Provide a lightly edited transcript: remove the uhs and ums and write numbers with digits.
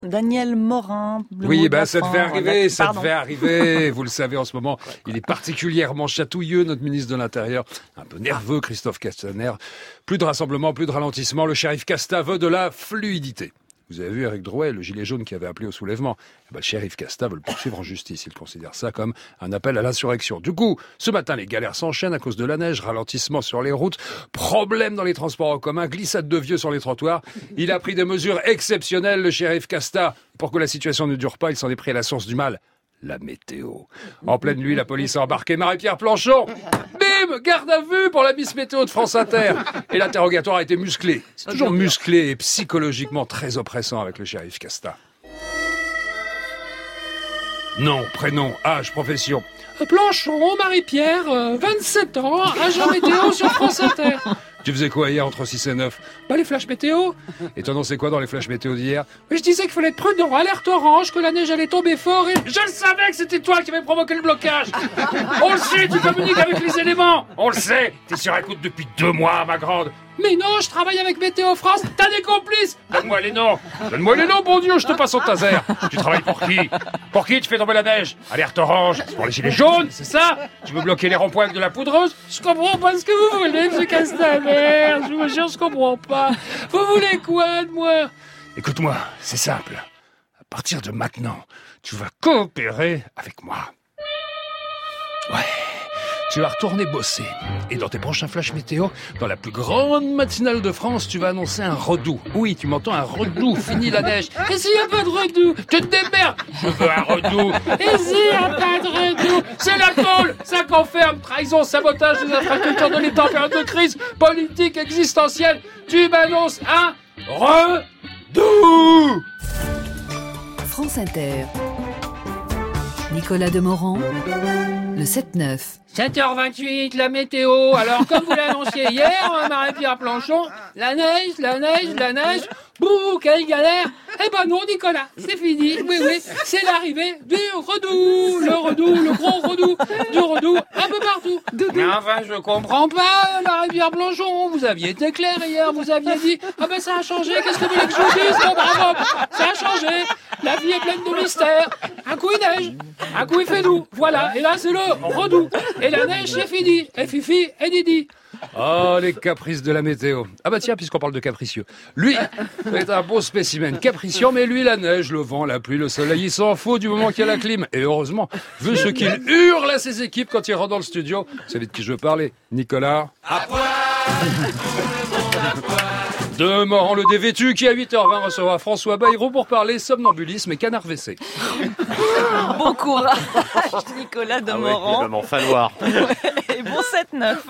Daniel Morin. Oui, ça devait arriver. Vous le savez, en ce moment, il est particulièrement chatouilleux, notre ministre de l'Intérieur. Un peu nerveux, Christophe Castaner. Plus de rassemblement, plus de ralentissement. Le shérif Casta veut de la fluidité. Vous avez vu Éric Drouet, le gilet jaune qui avait appelé au soulèvement. Le shérif Casta veut le poursuivre en justice. Il considère ça comme un appel à l'insurrection. Du coup, ce matin, les galères s'enchaînent à cause de la neige, ralentissement sur les routes, problème dans les transports en commun, glissade de vieux sur les trottoirs. Il a pris des mesures exceptionnelles, le shérif Casta. Pour que la situation ne dure pas, il s'en est pris à la source du mal. La météo. En pleine nuit, la police a embarqué Marie-Pierre Planchon. Bim! Garde à vue pour la Miss Météo de France Inter. Et l'interrogatoire a été musclé. C'est toujours musclé et psychologiquement très oppressant avec le shérif Casta. Nom, prénom, âge, profession. Planchon, Marie-Pierre, 27 ans, agent météo sur France Inter. Tu faisais quoi hier entre 6 et 9? Les flashs météo. Et t'en sais quoi dans les flashs météo d'hier? Je disais qu'il fallait être prudent, alerte orange, que la neige allait tomber fort et... Je le savais que c'était toi qui avais provoqué le blocage. On le sait, tu communiques avec les éléments. On le sait, t'es sur écoute depuis 2 mois, ma grande. Mais non, je travaille avec Météo France, t'as des complices. Donne-moi les noms, bon Dieu, je te passe au taser. Tu travailles pour qui? Pour qui tu fais tomber la neige? Alerte orange, c'est pour les gilets jaunes, c'est ça? Tu veux bloquer les ronds-points avec de la poudreuse? Je comprends pas ce que vous voulez, monsieur Castaner, je vous jure, je comprends pas. Vous voulez quoi de moi? Écoute-moi, c'est simple. À partir de maintenant, tu vas coopérer avec moi. Ouais. Tu vas retourner bosser. Et dans tes prochains flashs météo, dans la plus grande matinale de France, tu vas annoncer un redout. Oui, tu m'entends, un redout. Fini la neige. Et s'il n'y a pas de redout? Tu te démerdes. Je veux un redout. Et s'il n'y a pas de redout? C'est la tôle. Ça confirme. Trahison, sabotage des infrastructures de l'État en période de crise politique existentielle. Tu m'annonces un redout. France Inter. Nicolas Demorand, le 7-9. 7h28, la météo. Alors, comme vous l'annonciez hier, Marie-Pierre Planchon, la neige. Bouh, quelle galère. Eh ben non, Nicolas, c'est fini. Oui, c'est l'arrivée du redout. Le gros redout. Du redout un peu partout. Mais enfin, je comprends pas, Marie-Pierre Planchon. Vous aviez été clair hier, vous aviez dit, ça a changé, qu'est-ce que vous voulez que je vous dise? Bon, bravo, ça a changé. La vie est pleine de mystères. Un coup il neige, un coup il fait doux. Voilà, et là c'est le redout. Et la neige c'est fini. Et Fifi et Didi. Oh, les caprices de la météo. Tiens, puisqu'on parle de capricieux. Lui est un beau spécimen capricieux, mais lui, la neige, le vent, la pluie, le soleil, il s'en fout du moment qu'il y a la clim. Et heureusement, vu ce qu'il hurle à ses équipes quand il rentre dans le studio. Vous savez de qui je veux parler? Nicolas. À poil. Demorand le dévêtu qui à 8h20 recevra François Bayrou pour parler somnambulisme et canard WC. Bon courage, Nicolas Demorand. Il va m'en falloir. Et bon 7-9.